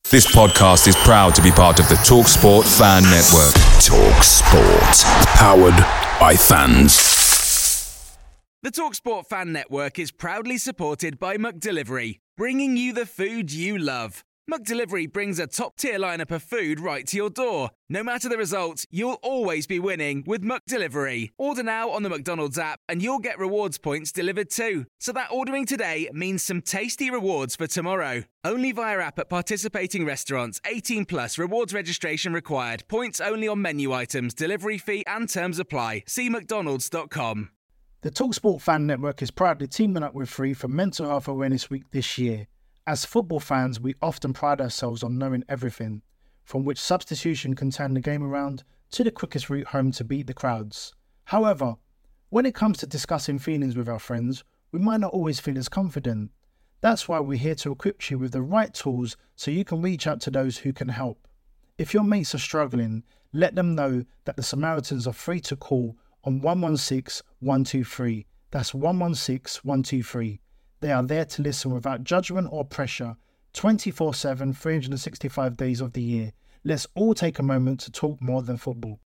This podcast is proud to be part of the TalkSport Fan Network. TalkSport. Powered by fans. The TalkSport Fan Network is proudly supported by McDelivery, bringing you the food you love. McDelivery brings a top-tier lineup of food right to your door. No matter the result, you'll always be winning with McDelivery. Order now on the McDonald's app and you'll get rewards points delivered too. So that ordering today means some tasty rewards for tomorrow. Only via app at participating restaurants. 18 plus. Rewards registration required. Points only on menu items. Delivery fee and terms apply. See mcdonalds.com. The TalkSport Fan Network is proudly teaming up with Free for Mental Health Awareness Week this year. As football fans, we often pride ourselves on knowing everything, from which substitution can turn the game around to the quickest route home to beat the crowds. However, when it comes to discussing feelings with our friends, we might not always feel as confident. That's why we're here to equip you with the right tools so you can reach out to those who can help. If your mates are struggling, let them know that the Samaritans are free to call on 116 123. That's 116 123. They are there to listen without judgment or pressure, 24/7, 365 days of the year. Let's all take a moment to talk more than football.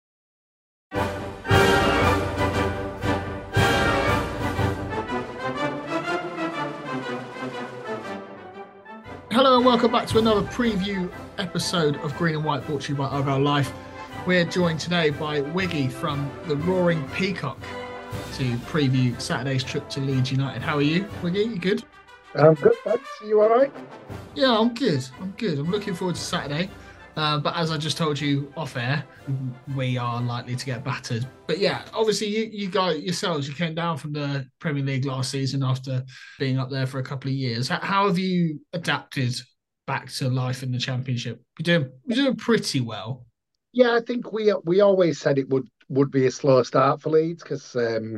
Hello and welcome back to another preview episode of Green and White, brought to you by Argyle Life. We're joined today by Wiggy from the Roaring Peacock to preview Saturday's trip to Leeds United. How are you, Wiggy? You good? I'm good, thanks. Are you all right? Yeah, I'm good. I'm looking forward to Saturday. But as I just told you off air, we are likely to get battered. But yeah, obviously you guys yourselves, you came down from the Premier League last season after being up there for a couple of years. How have you adapted back to life in the Championship? You're doing pretty well. Yeah, I think we always said it would be a slow start for Leeds because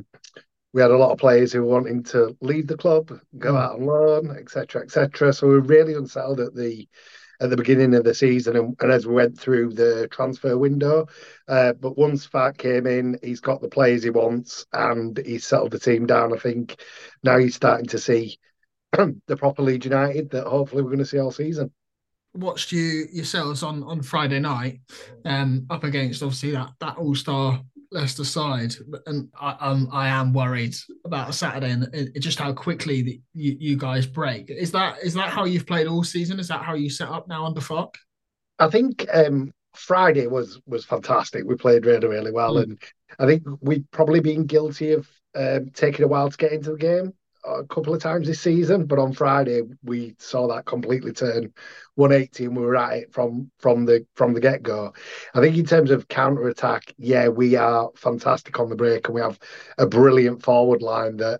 we had a lot of players who were wanting to leave the club, go out on loan, etc., etc. So we were really unsettled at the beginning of the season and as we went through the transfer window. But once Fark came in, he's got the players he wants and he's settled the team down. I think now he's starting to see the proper Leeds United that hopefully we're going to see all season. Watched you yourselves on Friday night, up against obviously that all-star Leicester side, and I am worried about Saturday and just how quickly you guys break. Is that how you've played all season? Is that how you set up now under Fark? I think Friday was fantastic. We played really, really well, and I think we've probably been guilty of taking a while to get into the game a couple of times this season, but on Friday we saw that completely turn 180 and we were at it from the get-go. I think in terms of counter-attack, yeah, we are fantastic on the break and we have a brilliant forward line that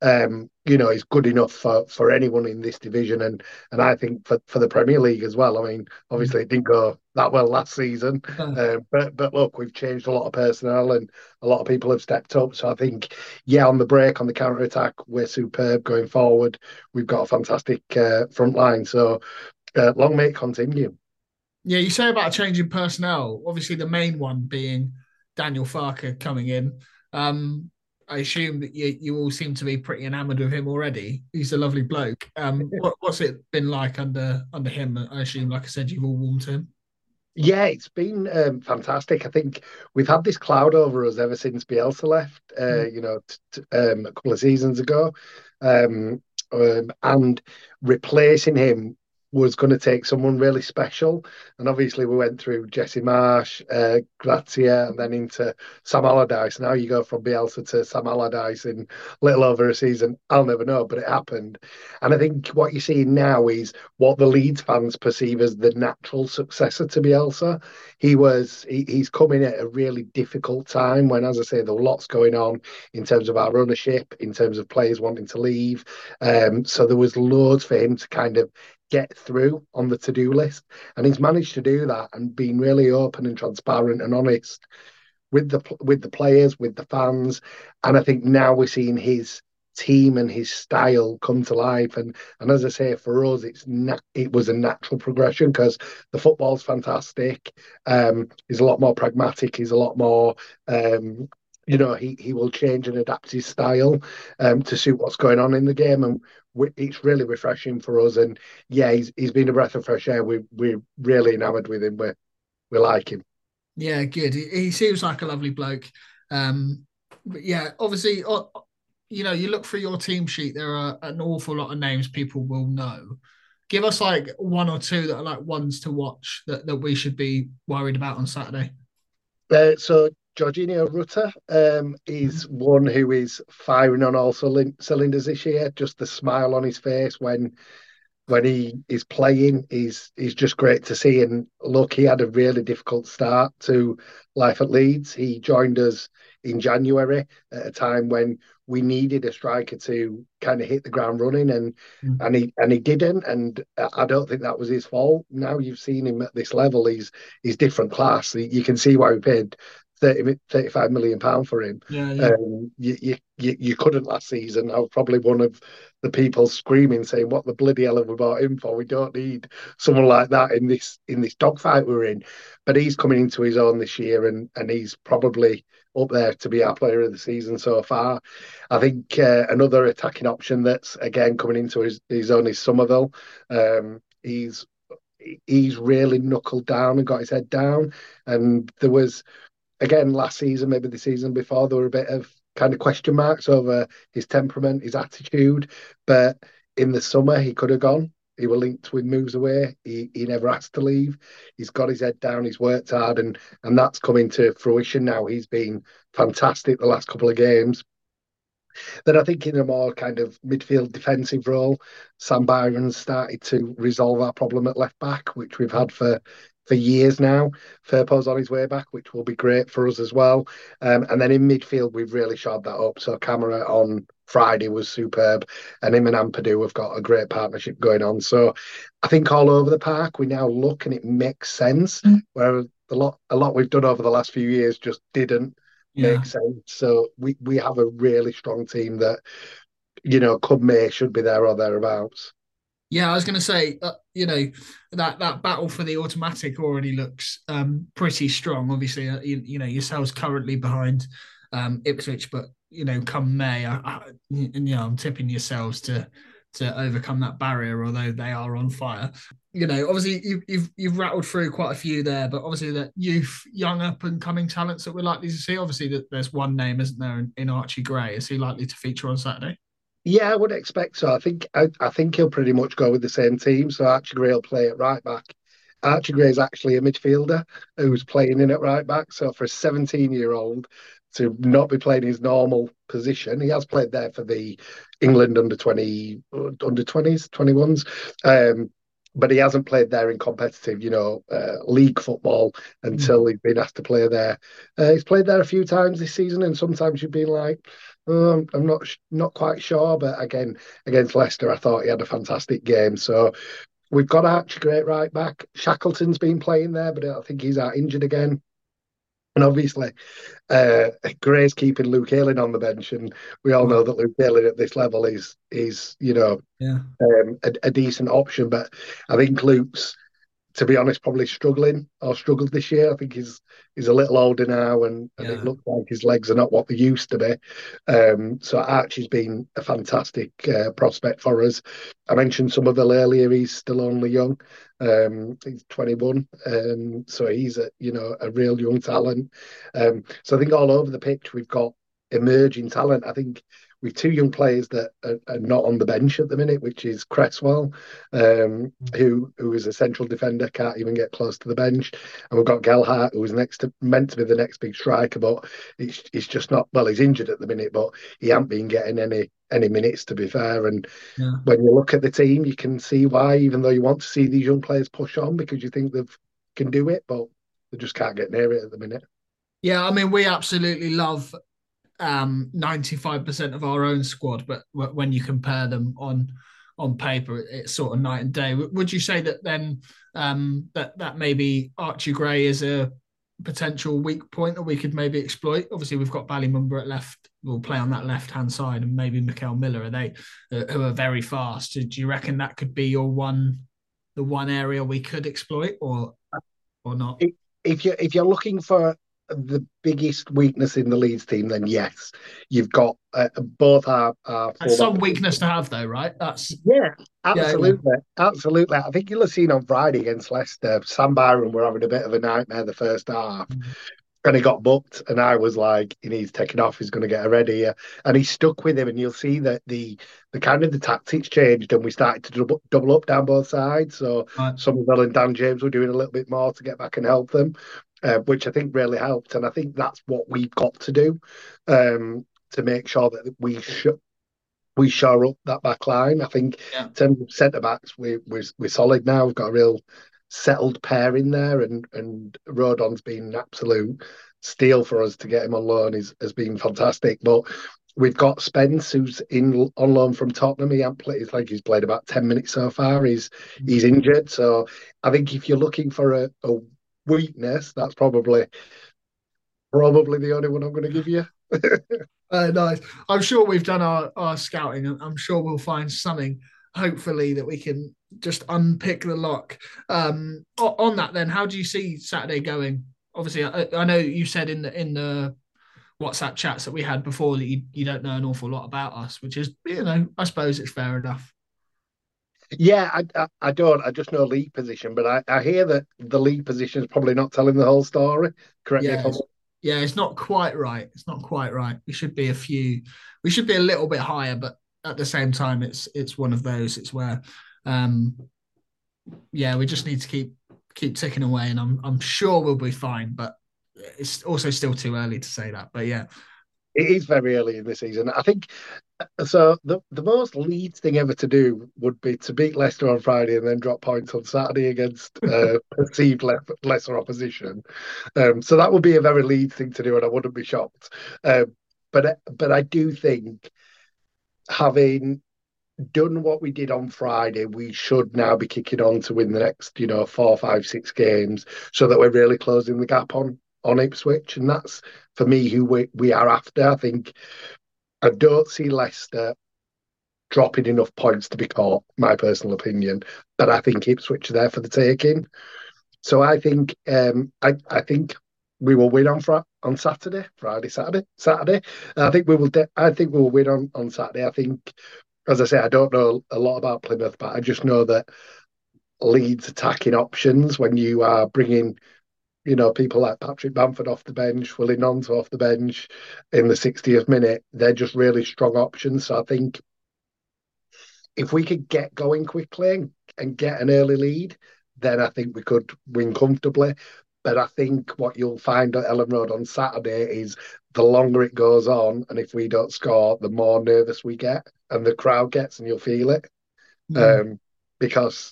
is good enough for anyone in this division and I think for the Premier League as well. I mean, obviously it didn't go that well last season, but look, we've changed a lot of personnel and a lot of people have stepped up. So I think, yeah, on the break, on the counter-attack, we're superb going forward. We've got a fantastic front line. So long may it continue. Yeah, you say about changing personnel, obviously the main one being Daniel Farke coming in. I assume that you all seem to be pretty enamoured with him already. He's a lovely bloke. What's it been like under him? I assume, like I said, you've all warmed to him. Yeah, it's been fantastic. I think we've had this cloud over us ever since Bielsa left, a couple of seasons ago. And replacing him was going to take someone really special. And obviously we went through Jesse Marsh, Grazia, and then into Sam Allardyce. Now you go from Bielsa to Sam Allardyce in little over a season. I'll never know, but it happened. And I think what you're seeing now is what the Leeds fans perceive as the natural successor to Bielsa. He's come in at a really difficult time when, as I say, there were lots going on in terms of our ownership, in terms of players wanting to leave. So there was loads for him to kind of get through on the to-do list, and he's managed to do that and been really open and transparent and honest with the players, with the fans. And I think now we're seeing his team and his style come to life, and as I say, for us it was a natural progression because the football's fantastic. He's a lot more pragmatic, he's a lot more he will change and adapt his style to suit what's going on in the game, and it's really refreshing for us. And yeah, he's been a breath of fresh air. We're really enamoured with him. We like him. Yeah, good. He seems like a lovely bloke. But yeah, obviously, you look through your team sheet. There are an awful lot of names people will know. Give us like one or two that are like ones to watch that we should be worried about on Saturday. So Jorginho Rutter is one who is firing on all cylinders this year. Just the smile on his face when he is playing is just great to see. And look, he had a really difficult start to life at Leeds. He joined us in January at a time when we needed a striker to kind of hit the ground running, and he didn't. And I don't think that was his fault. Now you've seen him at this level, he's different class. You can see why we paid 35 million pound for him. Yeah. You couldn't last season. I was probably one of the people screaming, saying, "What the bloody hell have we bought him for? We don't need someone like that in this dogfight we're in." But he's coming into his own this year, and he's probably up there to be our player of the season so far. I think another attacking option that's again coming into his own is Somerville. He's really knuckled down and got his head down, and there was, again, last season, maybe the season before, there were a bit of kind of question marks over his temperament, his attitude. But in the summer, he could have gone. He was linked with moves away. He never asked to leave. He's got his head down. He's worked hard, and that's coming to fruition now. He's been fantastic the last couple of games. Then I think in a more kind of midfield defensive role, Sam Byron's started to resolve our problem at left back, which we've had for years now. Firpo's on his way back, which will be great for us as well. And then in midfield, we've really shot that up. So Camara on Friday was superb, and him and Ampadu have got a great partnership going on. So I think all over the park, we now look and it makes sense, where a lot we've done over the last few years just didn't make sense. So we have a really strong team that, come May, should be there or thereabouts. Yeah, I was going to say, that battle for the automatic already looks pretty strong. Obviously, yourselves currently behind Ipswich, but come May, I'm tipping yourselves to overcome that barrier, although they are on fire. Obviously you've rattled through quite a few there, but obviously that young up and coming talents that we're likely to see. Obviously, there's one name, isn't there, in Archie Gray? Is he likely to feature on Saturday? Yeah, I would expect so. I think he'll pretty much go with the same team. So Archie Gray will play at right back. Archie Gray is actually a midfielder who's playing in at right back. So for a 17-year-old to not be playing his normal position, he has played there for the England under 20s, 21s. But he hasn't played there in competitive, league football until he's been asked to play there. He's played there a few times this season, and sometimes you've been like, I'm not quite sure. But again, against Leicester, I thought he had a fantastic game. So we've got Archie Gray right back. Shackleton's been playing there, but I think he's out injured again. And obviously, Gray's keeping Luke Ayling on the bench, and we all know that Luke Ayling at this level is a decent option. But I think Luke's, to be honest, probably struggled this year. I think he's a little older now, and it looks like his legs are not what they used to be. So Archie's been a fantastic prospect for us. I mentioned Somerville earlier. He's still only young. He's 21, so he's a real young talent. So I think all over the pitch we've got emerging talent. I think we've two young players that are not on the bench at the minute, which is Cresswell, who is a central defender, can't even get close to the bench, and we've got Gelhardt, who is meant to be the next big striker, but he's just not. Well, he's injured at the minute, but he hasn't been getting any minutes, to be fair. And when you look at the team, you can see why, even though you want to see these young players push on because you think they can do it, but they just can't get near it at the minute. Yeah, I mean, we absolutely love 95% of our own squad, but when you compare them on paper, it's sort of night and day. Would you say that then that maybe Archie Gray is a potential weak point that we could maybe exploit? Obviously, we've got Ballymumba at left. We'll play on that left-hand side, and maybe Mikael Miller. Are they who are very fast? Do you reckon that could be the one area we could exploit, or not? If you're looking for the biggest weakness in the Leeds team, then yes, you've got both our That's fullback. some weakness to have, though, right? That's Yeah, yeah. absolutely, absolutely. I think you'll have seen on Friday against Leicester, Sam Byron were having a bit of a nightmare the first half, and he got booked, and I was like, he needs taking off. He's going to get a red here, and he stuck with him. And you'll see that the kind of the tactics changed, and we started to double up down both sides. So Right. Somerville and Dan James were doing a little bit more to get back and help them, which I think really helped. And I think that's what we've got to do to make sure that we shore up that back line. I think Yeah. in terms of centre backs, we're solid now. We've got a real settled pair in there, and Rodon's been an absolute steal for us to get him on loan. Has been fantastic. But we've got Spence, who's on loan from Tottenham. He hasn't played, he's played about 10 minutes so far. He's injured, so I think if you're looking for a weakness, that's probably the only one I'm going to give you. Nice. I'm sure we've done our scouting, and I'm sure we'll find something, hopefully, that we can just unpick the lock. On that, then, how do you see Saturday going? Obviously, I know you said in the WhatsApp chats that we had before that you don't know an awful lot about us, which is, I suppose it's fair enough. Yeah, I don't. I just know league position, but I hear that the league position is probably not telling the whole story. Correct me if Yeah, I'm it's not quite right. It's not quite right. We should be a little bit higher, but at the same time, it's one of those. It's where, we just need to keep ticking away, and I'm sure we'll be fine. But it's also still too early to say that. But yeah, It is very early in the season. I think so. The most Leeds thing ever to do would be to beat Leicester on Friday and then drop points on Saturday against perceived lesser opposition. So that would be a very Leeds thing to do, and I wouldn't be shocked. But I do think having done what we did on Friday, we should now be kicking on to win the next, 4, 5, 6 games, so that we're really closing the gap on Ipswich, and that's for me who we are after. I think I don't see Leicester dropping enough points to be caught, my personal opinion, but I think Ipswich are there for the taking. So I think I think we will win on Saturday, Friday, Saturday. I think we will. I think we will win on Saturday. I think, as I say, I don't know a lot about Plymouth, but I just know that Leeds attacking options when you are bringing people like Patrick Bamford off the bench, Willie Nonto off the bench in the 60th minute, they're just really strong options. So I think if we could get going quickly and get an early lead, then I think we could win comfortably. But I think what you'll find at Ellen Road on Saturday is the longer it goes on, and if we don't score, the more nervous we get, and the crowd gets, and you'll feel it. Because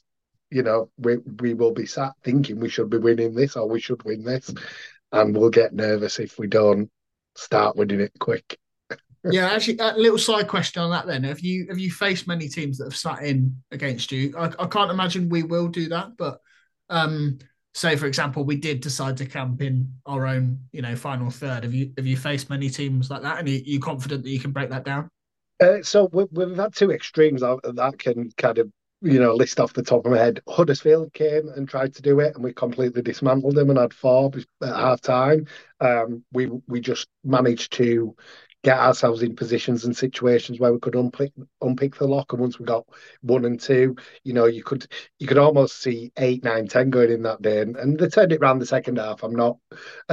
we will be sat thinking we should be winning this or we should win this, and we'll get nervous if we don't start winning it quick. Yeah, actually, a little side question on that then. Have you faced many teams that have sat in against you? I can't imagine we will do that, but say for example, we did decide to camp in our own, final third. Have you faced many teams like that, and are you confident that you can break that down? So we've had two extremes that can kind of list off the top of my head. Huddersfield came and tried to do it, and we completely dismantled them and had 4 at half time. We just managed to get ourselves in positions and situations where we could unpick the lock. And once we got 1 and 2, you could almost see 8, 9, 10 going in that day, and they turned it around the second half. I'm not,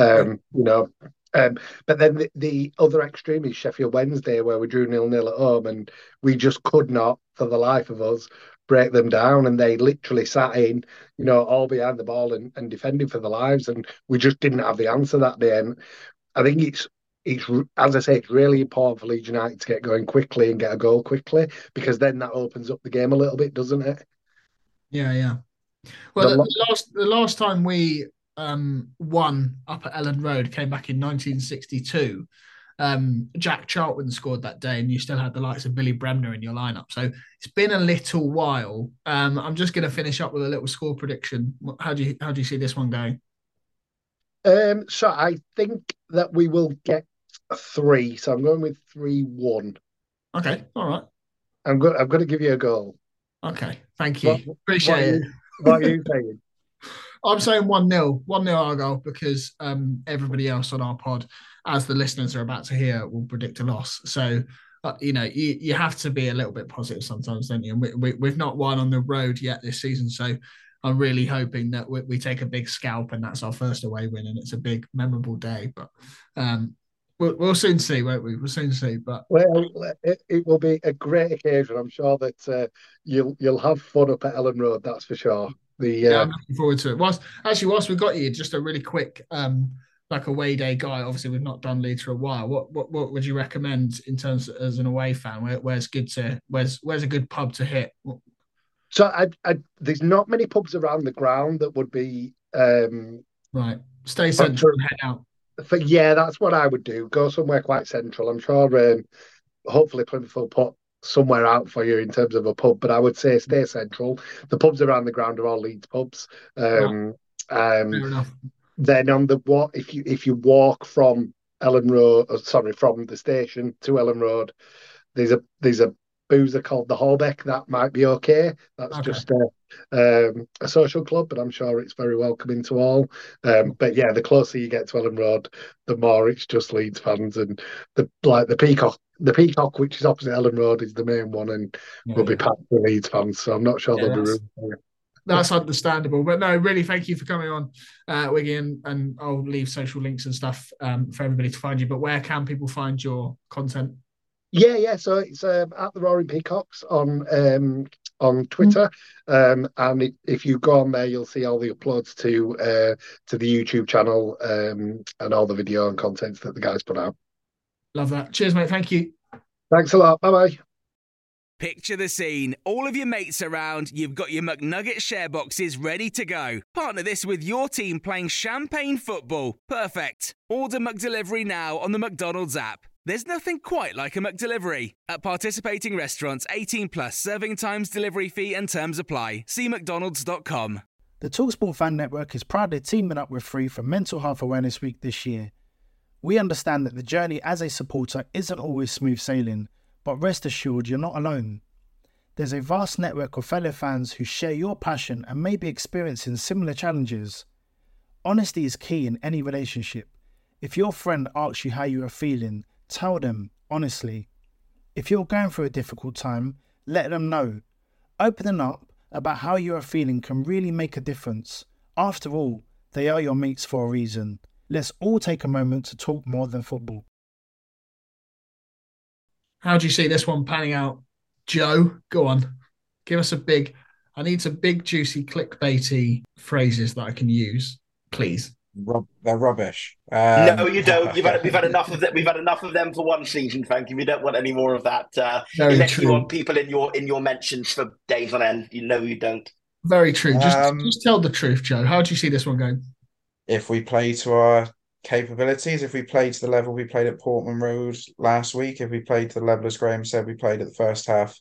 but then the other extreme is Sheffield Wednesday, where we drew 0-0 at home, and we just could not, for the life of us, break them down. And they literally sat in, all behind the ball and defending for their lives. And we just didn't have the answer that day. And I think it's as I say, it's really important for Leeds United to get going quickly and get a goal quickly, because then that opens up the game a little bit, doesn't it? Yeah. Well, the last time we won up at Ellen Road came back in 1962. Jack Charlton scored that day, and you still had the likes of Billy Bremner in your lineup. So it's been a little while. I'm just going to finish up with a little score prediction. How do you see this one going? So I think that we will get a 3. So I'm going with 3-1. Okay, all right. I'm going to give you a goal. Okay, thank you. Appreciate it. What are you saying? I'm saying 1-0. 1-0 our goal because everybody else on our pod, as the listeners are about to hear, will predict a loss. So, you have to be a little bit positive sometimes, don't you? And we've not won on the road yet this season. So I'm really hoping that we take a big scalp and that's our first away win and it's a big, memorable day. But we'll soon see, won't we? We'll soon see. But Well, it will be a great occasion. I'm sure that you'll have fun up at Ellen Road. That's for sure. yeah, I'm looking forward to it. Whilst we got you, just a really quick like away day guy. Obviously, we've not done Leeds for a while. What would you recommend in terms of, as an away fan? Where's a good pub to hit? So there's not many pubs around the ground that would be right. Stay central and head out. Yeah, that's what I would do. Go somewhere quite central. I'm sure hopefully Plymouth will put somewhere out for you in terms of a pub, but I would say stay central. The pubs around the ground are all Leeds pubs. Right. Fair enough. Then on the what if you walk from Ellen Road, from the station to Ellen Road, there's a boozer called the Horbeck. That might be okay. That's Okay. just a social club, but I'm sure it's very welcoming to all. But yeah, the closer you get to Ellen Road, the more it's just Leeds fans, and the Peacock. The Peacock, which is opposite Ellen Road, is the main one, and will be packed with Leeds fans. So I'm not sure there'll be room for it. That's understandable. But no, really, thank you for coming on, Wiggy, and I'll leave social links and stuff for everybody to find you. But where can people find your content? Yeah. So it's at the Roaring Peacocks on Twitter, and if you go on there, you'll see all the uploads to the YouTube channel and all the video and contents that the guys put out. Love that. Cheers, mate. Thank you. Thanks a lot. Bye bye. Picture the scene. All of your mates around, you've got your McNugget share boxes ready to go. Partner this with your team playing champagne football. Perfect. Order McDelivery now on the McDonald's app. There's nothing quite like a McDelivery. At participating restaurants, 18 plus, serving times, delivery fee and terms apply. See mcdonalds.com. The TalkSport Fan Network is proudly teaming up with Free for Mental Health Awareness Week this year. We understand that the journey as a supporter isn't always smooth sailing, but rest assured you're not alone. There's a vast network of fellow fans who share your passion and may be experiencing similar challenges. Honesty is key in any relationship. If your friend asks you how you are feeling, tell them honestly. If you're going through a difficult time, let them know. Opening up about how you are feeling can really make a difference. After all, they are your mates for a reason. Let's all take a moment to talk more than football. How do you see this one panning out? Joe, go on. Give us I need some big, juicy, clickbaity phrases that I can use, please. They're rubbish. No, you don't. We've had enough of that. We've had enough of them for one season, thank you. We don't want any more of that. Unless you want people in your mentions for days on end. You know you don't. Very true. Just tell the truth, Joe. How do you see this one going? If we play to our capabilities, if we play to the level we played at Portman Road last week, if we played to the level, as Graham said, we played at the first half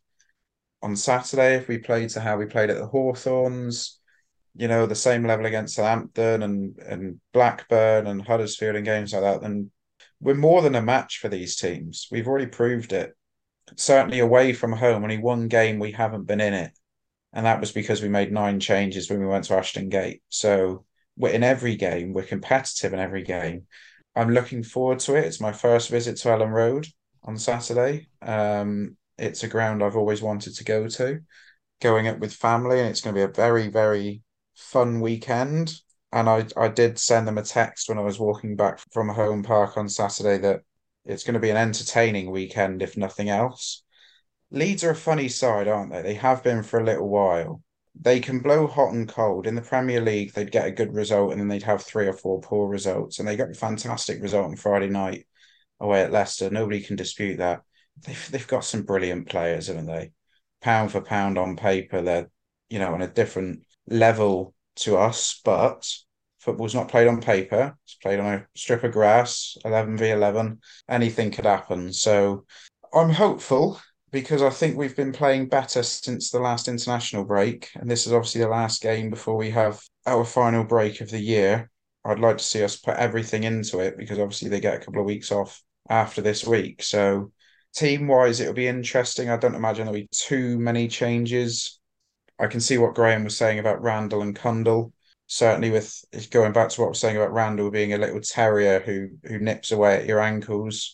on Saturday, if we played to how we played at the Hawthorns, the same level against Southampton and Blackburn and Huddersfield and games like that, then we're more than a match for these teams. We've already proved it. Certainly away from home, only one game we haven't been in it. And that was because we made 9 changes when we went to Ashton Gate. So we're in every game. We're competitive in every game. I'm looking forward to it. It's my first visit to Ellen Road on Saturday. It's a ground I've always wanted to go to, going up with family, and it's going to be a very, very fun weekend. And I did send them a text when I was walking back from Home Park on Saturday that it's going to be an entertaining weekend, if nothing else. Leeds are a funny side, aren't they? They have been for a little while. They can blow hot and cold. In the Premier League, they'd get a good result and then they'd have 3 or 4 poor results. And they got a fantastic result on Friday night away at Leicester. Nobody can dispute that. They've got some brilliant players, haven't they? Pound for pound on paper, they're, on a different level to us, but football's not played on paper. It's played on a strip of grass, 11v11. Anything could happen. So I'm hopeful, because I think we've been playing better since the last international break. And this is obviously the last game before we have our final break of the year. I'd like to see us put everything into it, because obviously they get a couple of weeks off after this week. So team-wise, it'll be interesting. I don't imagine there'll be too many changes. I can see what Graham was saying about Randall and Cundle. certainly with going back to what I was saying about Randall being a little terrier who nips away at your ankles,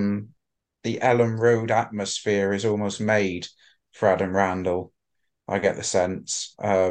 the Ellen Road atmosphere is almost made for Adam Randall. I get the sense.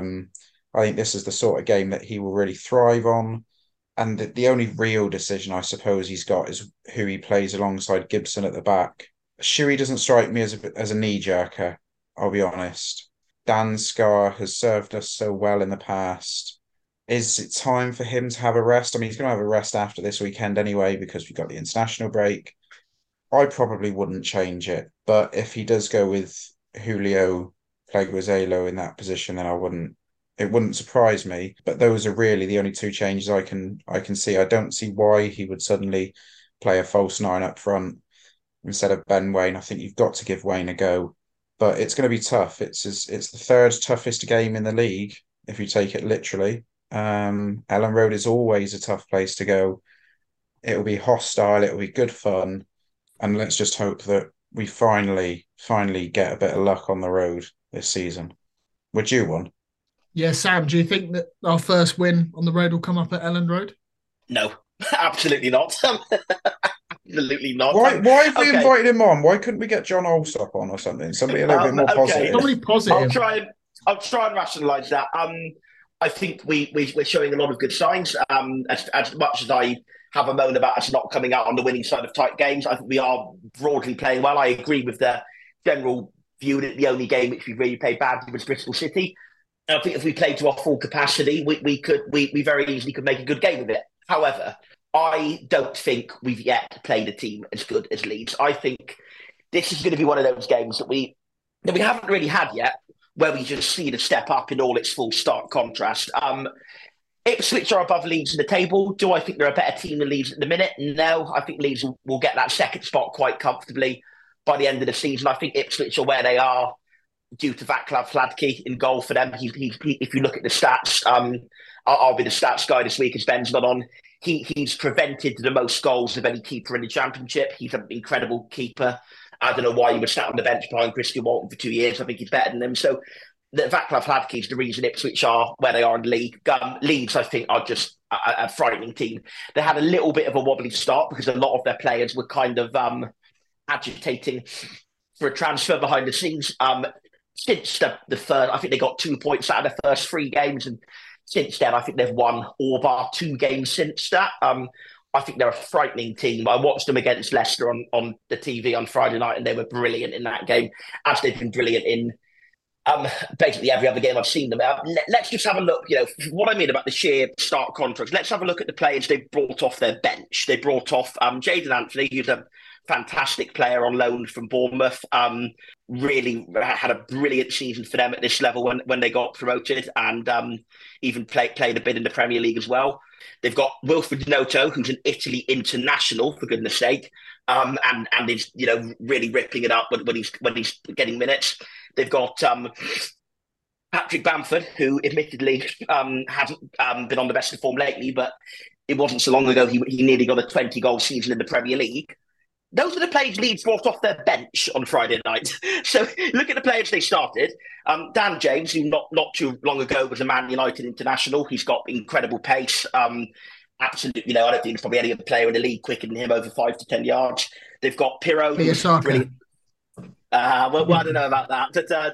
I think this is the sort of game that he will really thrive on. And the only real decision I suppose he's got is who he plays alongside Gibson at the back. Shuey doesn't strike me as a knee-jerker, I'll be honest. Dan Scarr has served us so well in the past. Is it time for him to have a rest? I mean, he's going to have a rest after this weekend anyway because we've got the international break. I probably wouldn't change it. But if he does go with Julio Pleguezuelo in that position, then it wouldn't surprise me. But those are really the only two changes I can see. I don't see why he would suddenly play a false nine up front instead of Ben Waine. I think you've got to give Waine a go. But it's going to be tough. It's the third toughest game in the league, if you take it literally. Ellen Road is always a tough place to go. It'll be hostile. It'll be good fun. And let's just hope that we finally get a bit of luck on the road this season. Would you want? Yeah, Sam, do you think that our first win on the road will come up at Ellen Road? No, absolutely not. Absolutely not. Why have we invited him on? Why couldn't we get John Olsop on or something? Somebody a little bit more positive. Somebody positive. I'll try and rationalise that. I think we're showing a lot of good signs. As much as I have a moan about us not coming out on the winning side of tight games, I think we are broadly playing well. I agree with the general view that the only game which we really played badly was Bristol City. And I think if we played to our full capacity, we very easily could make a good game of it. However, I don't think we've yet played a team as good as Leeds. I think this is going to be one of those games that we haven't really had yet, where we just see the step up in all its full stark contrast. Ipswich are above Leeds in the table. Do I think they're a better team than Leeds at the minute? No, I think Leeds will get that second spot quite comfortably by the end of the season. I think Ipswich are where they are due to Václav Hladký in goal for them. He, if you look at the stats, I'll be the stats guy this week as Ben's not on. He's prevented the most goals of any keeper in the Championship. He's an incredible keeper. I don't know why he was sat on the bench behind Christian Walton for 2 years. I think he's better than him. So Václav Hladký is the reason Ipswich are where they are in the league. Leeds, I think, are just a frightening team. They had a little bit of a wobbly start because a lot of their players were kind of agitating for a transfer behind the scenes. Since the first, I think they got 2 points out of their first 3 games, and since then, I think they've won all bar 2 games since that. I think they're a frightening team. I watched them against Leicester on the TV on Friday night, and they were brilliant in that game, as they've been brilliant in basically every other game I've seen them. Let's just have a look, what I mean about the sheer stark contrast. Let's have a look at the players they've brought off their bench. They brought off Jayden Anthony, who's a fantastic player on loan from Bournemouth. Really had a brilliant season for them at this level when they got promoted, and even played a bit in the Premier League as well. They've got Wilfred Noto, who's an Italy international, for goodness sake, and is really ripping it up when he's getting minutes. They've got Patrick Bamford, who admittedly hasn't been on the best of form lately, but it wasn't so long ago he nearly got a 20-goal season in the Premier League. Those are the players Leeds brought off their bench on Friday night. So look at the players they started. Dan James, who not too long ago was a Man United international. He's got incredible pace. Absolutely, I don't think there's probably any other player in the league quicker than him, over 5 to 10 yards. They've got Pirro, who's brilliant. Well, I don't know about that,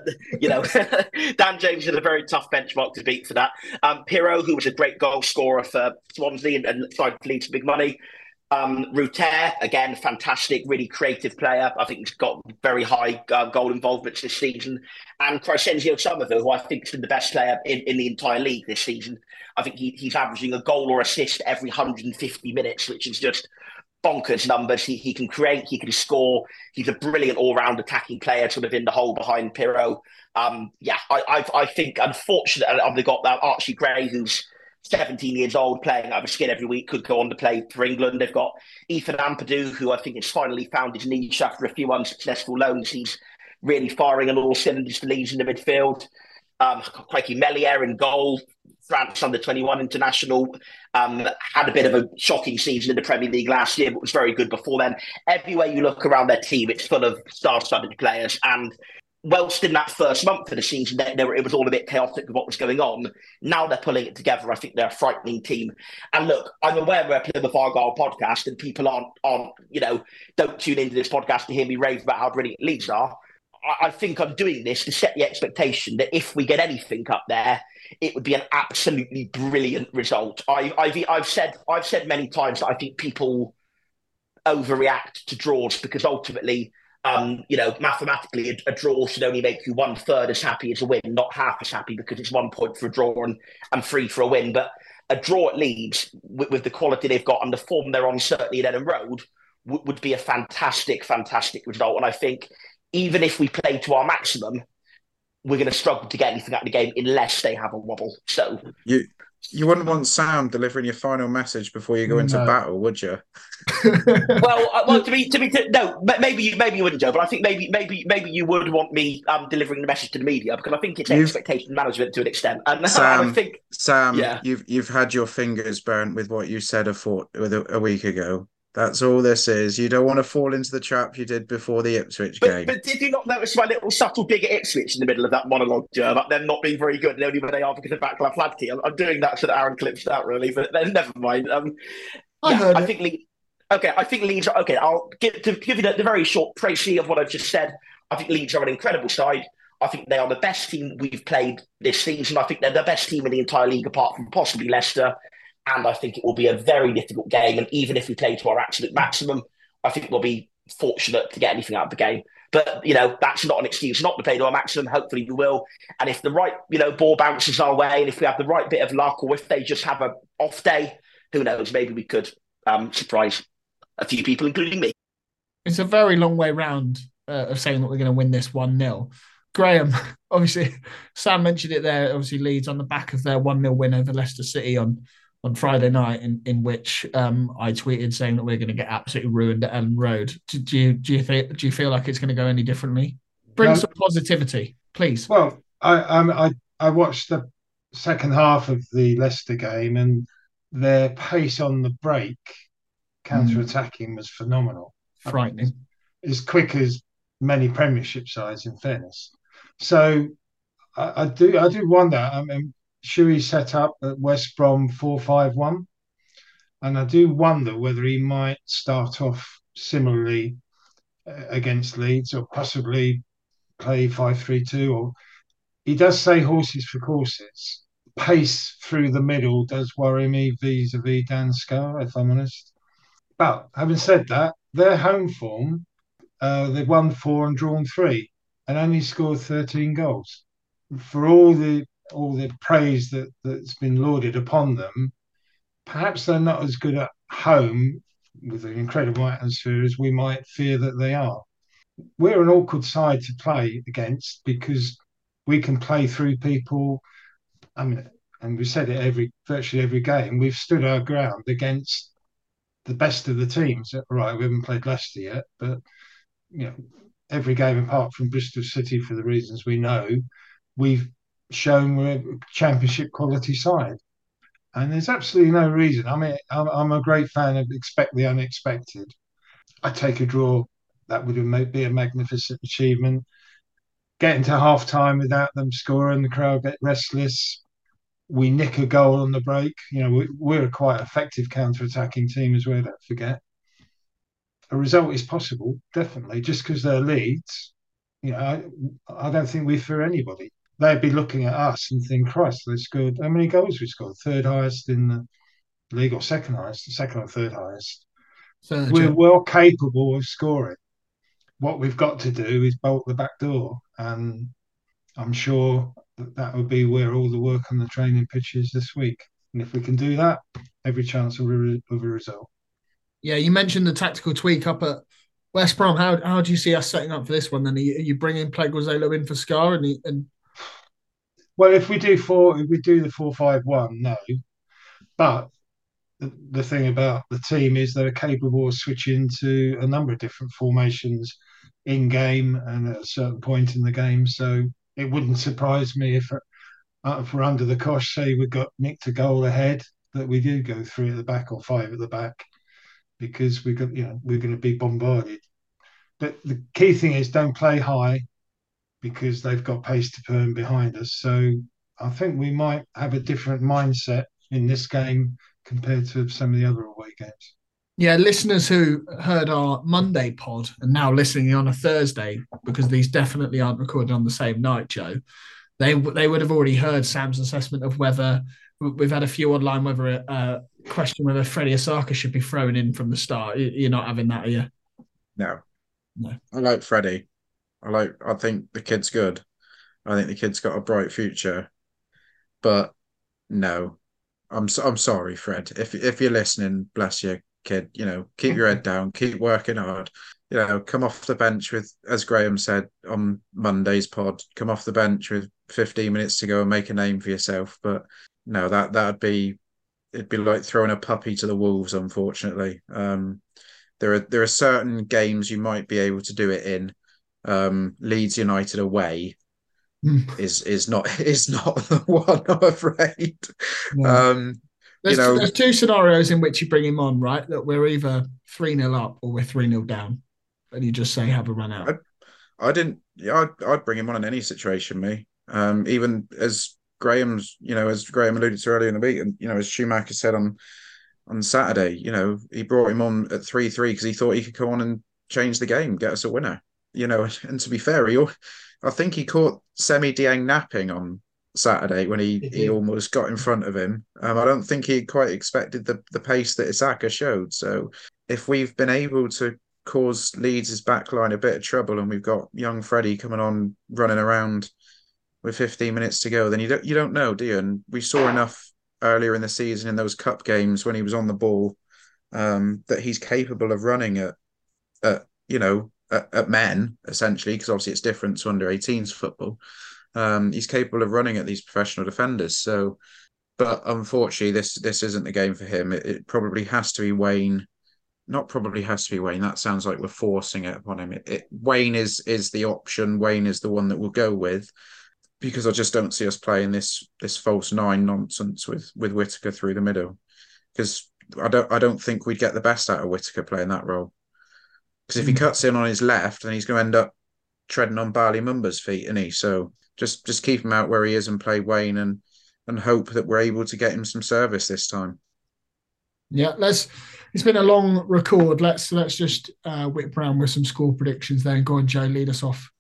but Dan James is a very tough benchmark to beat for that. Pirro, who was a great goal scorer for Swansea and tried to lead to big money. Ruter, again, fantastic, really creative player. I think he's got very high goal involvements this season. And Crescencio Somerville, who I think has been the best player in the entire league this season. I think he's averaging a goal or assist every 150 minutes, which is just bonkers numbers. He can create, he can score. He's a brilliant all-round attacking player, sort of in the hole behind Pirro. I think, unfortunately, they've got Archie Gray, who's 17 years old, playing out of his skin every week, could go on to play for England. They've got Ethan Ampadu, who I think has finally found his niche after a few unsuccessful loans. He's really firing on all cylinders for Leeds in the midfield. Craigie Mellier in goal, France under-21 international, had a bit of a shocking season in the Premier League last year, but was very good before then. Everywhere you look around their team, it's full of star-studded players, and whilst in that first month of the season, it was all a bit chaotic with what was going on. Now they're pulling it together. I think they're a frightening team. And look, I'm aware we're a Plymouth Argyle podcast, and people aren't don't tune into this podcast to hear me rave about how brilliant Leeds are. I think I'm doing this to set the expectation that if we get anything up there, it would be an absolutely brilliant result. I've said many times that I think people overreact to draws because ultimately, mathematically, a draw should only make you 1/3 as happy as a win, not half as happy, because it's 1 point for a draw and 3 for a win. But a draw at Leeds, with the quality they've got and the form they're on, certainly at Ellen Road, would be a fantastic, fantastic result. And I think even if we play to our maximum, we're going to struggle to get anything out of the game unless they have a wobble. So you wouldn't want Sam delivering your final message before you go into battle, would you? well, maybe you wouldn't, Joe. But I think maybe you would want me delivering the message to the media, because I think it's expectation management to an extent. And Sam, yeah. you've had your fingers burnt with what you said a week ago. That's all this is. You don't want to fall into the trap you did before the Ipswich game. But did you not notice my little subtle dig at Ipswich in the middle of that monologue, Joe, about them not being very good and only when they are because of Václav Hladky? I'm doing that so that Aaron clips that, really, but then never mind. I think Leeds are okay. I'll give you the very short précis of what I've just said. I think Leeds are an incredible side. I think they are the best team we've played this season. I think they're the best team in the entire league, apart from possibly Leicester. And I think it will be a very difficult game. And even if we play to our absolute maximum, I think we'll be fortunate to get anything out of the game. But, that's not an excuse not to play to our maximum. Hopefully we will. And if the right, ball bounces our way, and if we have the right bit of luck, or if they just have an off day, who knows, maybe we could surprise a few people, including me. It's a very long way round of saying that we're going to win this 1-0. Graham, obviously, Sam mentioned it there, obviously Leeds on the back of their 1-0 win over Leicester City on Friday night, in which I tweeted saying that we're going to get absolutely ruined at Ellen Road. Do you feel like it's going to go any differently? Bring some positivity, please. Well, I watched the second half of the Leicester game, and their pace on the break, counter-attacking, was phenomenal. Frightening. As quick as many Premiership sides, in fairness. So I do wonder. I mean, Shuey set up at West Brom 4-5-1, and I do wonder whether he might start off similarly against Leeds, or possibly play 5-3-2. Or he does say horses for courses. Pace through the middle does worry me vis-a-vis Dan Scarr, if I'm honest. But having said that, their home form, they've won 4 and drawn 3, and only scored 13 goals. For all the praise that's been lauded upon them, perhaps they're not as good at home with an incredible atmosphere as we might fear that they are. We're an awkward side to play against because we can play through people. I mean, and we said it virtually every game. We've stood our ground against the best of the teams. Right, we haven't played Leicester yet, but every game apart from Bristol City, for the reasons we know, we've shown we're a championship quality side, and there's absolutely no reason. I mean, I'm a great fan of expect the unexpected. I take a draw. That would be a magnificent achievement. Getting to half time without them scoring, the crowd get restless. We nick a goal on the break. We're a quite effective counter-attacking team as well, don't forget. A result is possible, definitely, just because they're Leeds. I don't think we fear anybody. They'd be looking at us and think, Christ, they scored. How many goals we scored? Third highest in the league, or second highest? The second or third highest. We're well capable of scoring. What we've got to do is bolt the back door, and I'm sure that would be where all the work on the training pitch is this week. And if we can do that, every chance of a result. Yeah, you mentioned the tactical tweak up at West Brom. How do you see us setting up for this one? Then are you bringing Pleguezuelo in for Scarr? Well, if we do the 4-5-1, no. But the thing about the team is they're capable of switching to a number of different formations in game and at a certain point in the game. So it wouldn't surprise me if we're under the cosh, say we've got nicked a goal ahead, that we do go 3 at the back or 5 at the back, because we're going to be bombarded. But the key thing is don't play high, because they've got pace to burn behind us. So I think we might have a different mindset in this game compared to some of the other away games. Yeah, listeners who heard our Monday pod and now listening on a Thursday, because these definitely aren't recorded on the same night, Joe, they would have already heard Sam's assessment of whether we've had a few online, whether a question whether Freddie Asaka should be thrown in from the start. You're not having that, are you? No. No. I like Freddie. I think the kid's good. I think the kid's got a bright future. But no, I'm sorry, Fred. If you're listening, bless you, kid. Keep your head down, keep working hard. Come off the bench with, as Graham said on Monday's pod, come off the bench with 15 minutes to go and make a name for yourself. But no, it'd be like throwing a puppy to the wolves. Unfortunately, there are certain games you might be able to do it in. Leeds United away is not the one, I'm afraid. Yeah. There's two scenarios in which you bring him on, right? That we're either 3-0 up or we're 3-0 down, and you just say have a run out. I'd bring him on in any situation, me. Even as Graham alluded to earlier in the week, and as Schumacher said on Saturday, he brought him on at 3-3 because he thought he could come on and change the game, get us a winner. And to be fair, I think he caught Semi Dieng napping on Saturday when he almost got in front of him. I don't think he quite expected the pace that Asaka showed. So if we've been able to cause Leeds' backline a bit of trouble and we've got young Freddie coming on running around with 15 minutes to go, then you don't know, do you? And we saw enough earlier in the season in those cup games when he was on the ball that he's capable of running at men, essentially, because obviously it's different to under 18s football. He's capable of running at these professional defenders. So, but unfortunately, this isn't the game for him. It probably has to be Wayne. Not probably has to be Wayne. That sounds like we're forcing it upon him. Wayne is the option. Wayne is the one that we'll go with, because I just don't see us playing this false nine nonsense with Whittaker through the middle. Because I don't think we'd get the best out of Whittaker playing that role. Because if he cuts in on his left, then he's going to end up treading on Bali Mumba's feet, isn't he? So just keep him out where he is and play Wayne and hope that we're able to get him some service this time. Yeah, it's been a long record. Let's just whip around with some score predictions there. Go on, Joe, lead us off.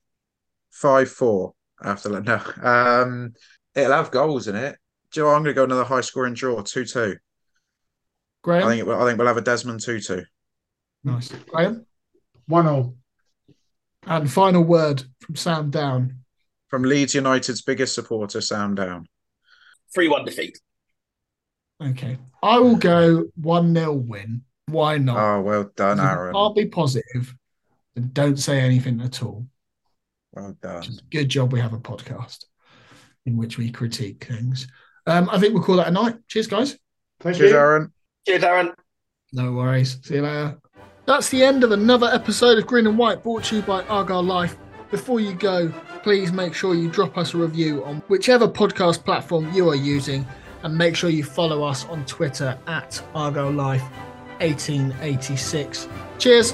5-4 after that. No. It'll have goals in it. Joe, I'm going to go another high scoring draw, 2-2. Graham? I think we'll have a Desmond 2-2. Nice. Graham? 1-0. And final word from Sam Down. From Leeds United's biggest supporter, Sam Down. 3-1 defeat. Okay. I will go 1-0 win. Why not? Oh, well done, Aaron. I'll be positive and don't say anything at all. Well done. Good job we have a podcast in which we critique things. I think we'll call that a night. Cheers, guys. Cheers, Aaron. Cheers, Aaron. No worries. See you later. That's the end of another episode of Green and White, brought to you by Argyle Life. Before you go, please make sure you drop us a review on whichever podcast platform you are using, and make sure you follow us on Twitter at Argyle Life 1886. Cheers.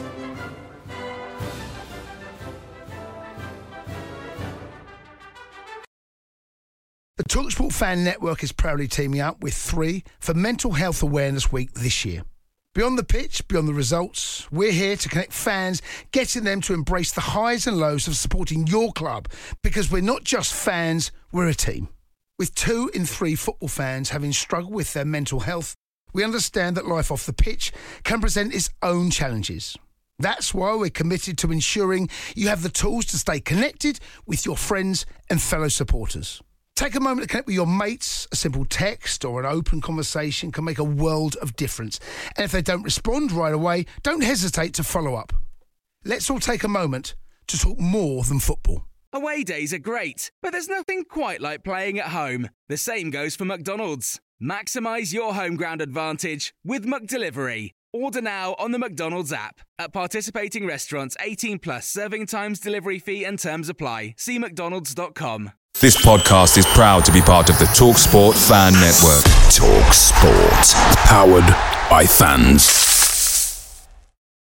The TalkSport Fan Network is proudly teaming up with 3 for Mental Health Awareness Week this year. Beyond the pitch, beyond the results, we're here to connect fans, getting them to embrace the highs and lows of supporting your club, because we're not just fans, we're a team. With 2 in 3 football fans having struggled with their mental health, we understand that life off the pitch can present its own challenges. That's why we're committed to ensuring you have the tools to stay connected with your friends and fellow supporters. Take a moment to connect with your mates. A simple text or an open conversation can make a world of difference. And if they don't respond right away, don't hesitate to follow up. Let's all take a moment to talk more than football. Away days are great, but there's nothing quite like playing at home. The same goes for McDonald's. Maximise your home ground advantage with McDelivery. Order now on the McDonald's app. At participating restaurants, 18 plus, serving times, delivery fee and terms apply. See mcdonalds.com. This podcast is proud to be part of the TalkSport Fan Network. TalkSport. Powered by fans.